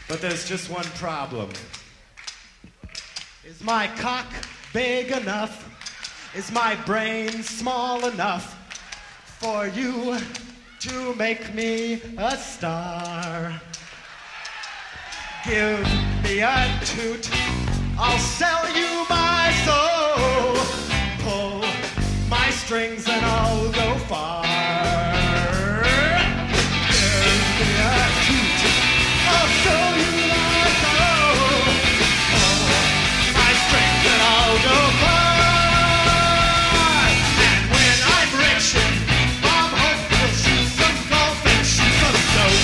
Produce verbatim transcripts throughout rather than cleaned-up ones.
But there's just one problem. Is my cock big enough? Is my brain small enough for you to make me a star? Give me a toot, I'll sell you my soul. Pull my strings and I'll go far. Give me a toot, I'll sell you my soul. Pull my strings and I'll go far. And when I'm rich, Mom hope we'll shoot some golf and shoot some soap.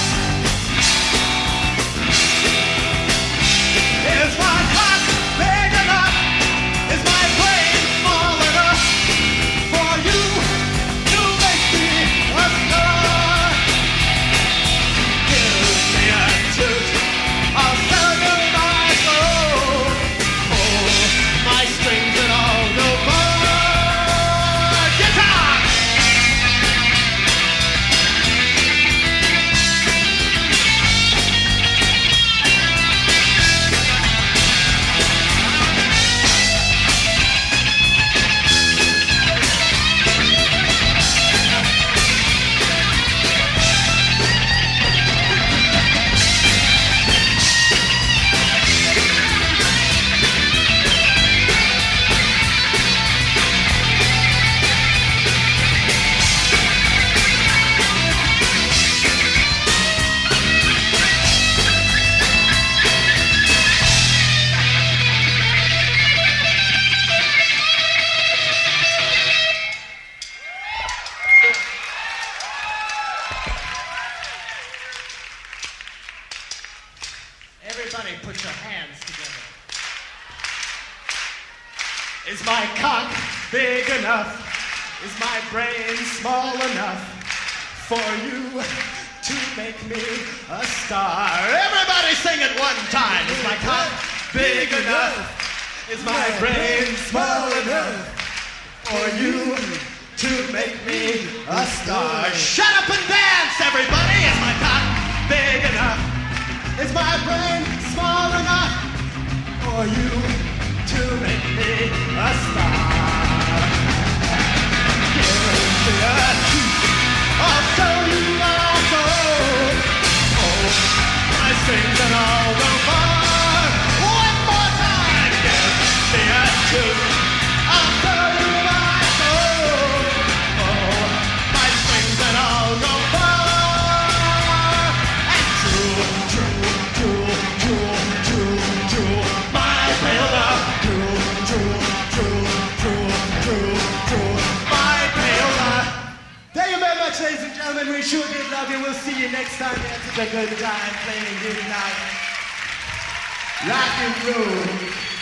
Is my cock big enough? Is my brain small enough for you to make me a star? Give me a toot, I'll sell you my soul. Pull my strings and I'll go far. Guitar! Everybody put your hands together. Is my cock big enough? Is my brain small enough for you to make me a star? Everybody sing it one time. Is my cock big enough? Is my brain small enough for you to make me a star? Shut up and dance, everybody. Is my cock big enough? Is my brain small enough for you to make me a star? Give me a toot, I'll sell you my soul. Oh, my strings and I'll go far. One more time. Give me a toot, I'll sell you my soul. Oh, my strings and I'll go far. And true, true. Thank you very much, ladies and gentlemen. We sure did love you. We'll see you next time. We had such a good time playing here tonight. Rock and roll.